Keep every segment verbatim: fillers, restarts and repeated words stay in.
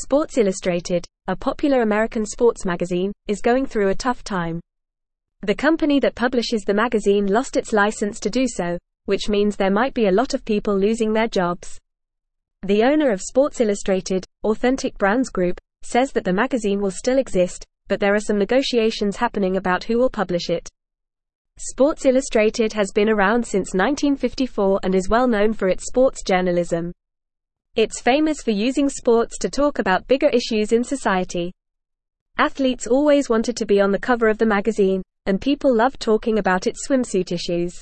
Sports Illustrated, a popular American sports magazine, is going through a tough time. The company that publishes the magazine lost its license to do so, which means there might be a lot of people losing their jobs. The owner of Sports Illustrated, Authentic Brands Group, says that the magazine will still exist, but there are some negotiations happening about who will publish it. Sports Illustrated has been around since nineteen fifty-four and is well known for its sports journalism. It's famous for using sports to talk about bigger issues in society. Athletes always wanted to be on the cover of the magazine, and people loved talking about its swimsuit issues.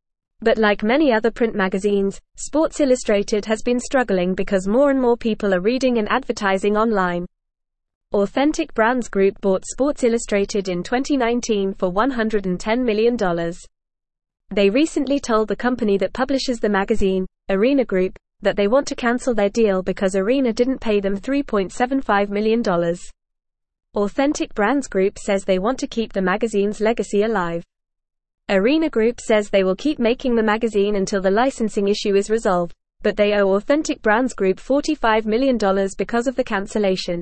But like many other print magazines, Sports Illustrated has been struggling because more and more people are reading and advertising online. Authentic Brands Group bought Sports Illustrated in twenty nineteen for one hundred ten million dollars. They recently told the company that publishes the magazine, Arena Group, that they want to cancel their deal because Arena didn't pay them three point seven five million dollars. Authentic Brands Group says they want to keep the magazine's legacy alive. Arena Group says they will keep making the magazine until the licensing issue is resolved, but they owe Authentic Brands Group forty-five million dollars because of the cancellation.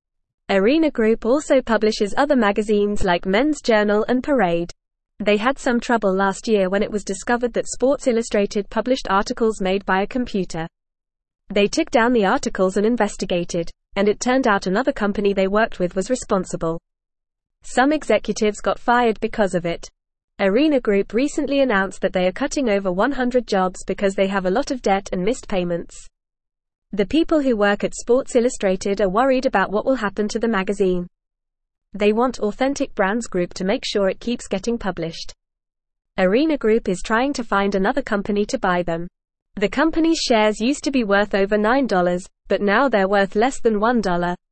Arena Group also publishes other magazines like Men's Journal and Parade. They had some trouble last year when it was discovered that Sports Illustrated published articles made by a computer. They took down the articles and investigated, and it turned out another company they worked with was responsible. Some executives got fired because of it. Arena Group recently announced that they are cutting over one hundred jobs because they have a lot of debt and missed payments. The people who work at Sports Illustrated are worried about what will happen to the magazine. They want Authentic Brands Group to make sure it keeps getting published. Arena Group is trying to find another company to buy them. The company's shares used to be worth over nine dollars, but now they're worth less than one dollar.